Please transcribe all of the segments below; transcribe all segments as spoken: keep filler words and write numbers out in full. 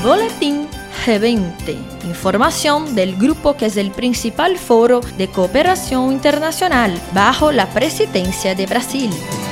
Boletín G veinte, información del grupo que es el principal foro de cooperación internacional bajo la presidencia de Brasil.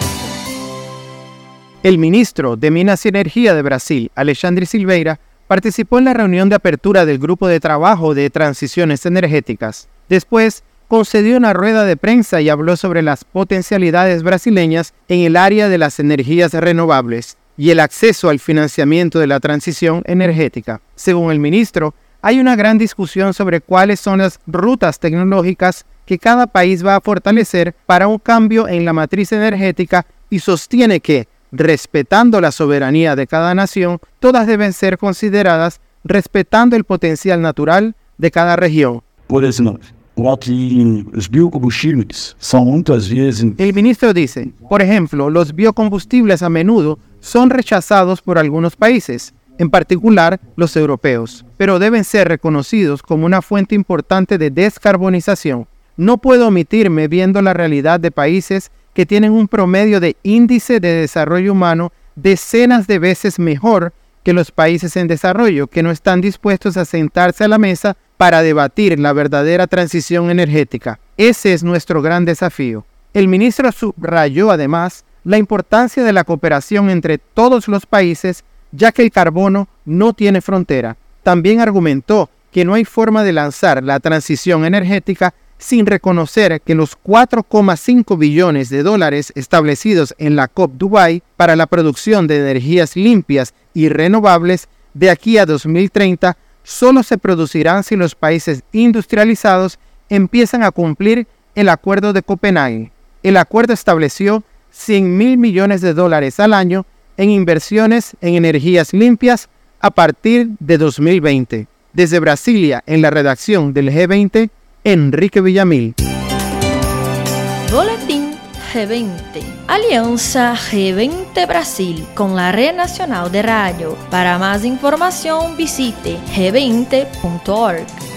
El ministro de Minas y Energía de Brasil, Alexandre Silveira, participó en la reunión de apertura del Grupo de Trabajo de Transiciones Energéticas. Después, concedió una rueda de prensa y habló sobre las potencialidades brasileñas en el área de las energías renovables y el acceso al financiamiento de la transición energética. Según el ministro, hay una gran discusión sobre cuáles son las rutas tecnológicas que cada país va a fortalecer para un cambio en la matriz energética y sostiene que, respetando la soberanía de cada nación, todas deben ser consideradas respetando el potencial natural de cada región. Por ejemplo, los biocombustibles son muchas veces... El ministro dice, por ejemplo, los biocombustibles a menudo son rechazados por algunos países, en particular los europeos, pero deben ser reconocidos como una fuente importante de descarbonización. No puedo omitirme viendo la realidad de países que tienen un promedio de índice de desarrollo humano decenas de veces mejor que los países en desarrollo, que no están dispuestos a sentarse a la mesa para debatir la verdadera transición energética. Ese es nuestro gran desafío. El ministro subrayó además la importancia de la cooperación entre todos los países, ya que el carbono no tiene frontera. También argumentó que no hay forma de lanzar la transición energética sin reconocer que los cuatro coma cinco billones de dólares establecidos en la COP Dubái para la producción de energías limpias y renovables de aquí a dos mil treinta solo se producirán si los países industrializados empiezan a cumplir el Acuerdo de Copenhague. El acuerdo estableció cien mil millones de dólares al año en inversiones en energías limpias a partir de dos mil veinte. Desde Brasilia, en la redacción del G veinte, Enrique Villamil. Boletín G veinte. Alianza G veinte Brasil con la Red Nacional de Radio. Para más información visite g veinte punto org.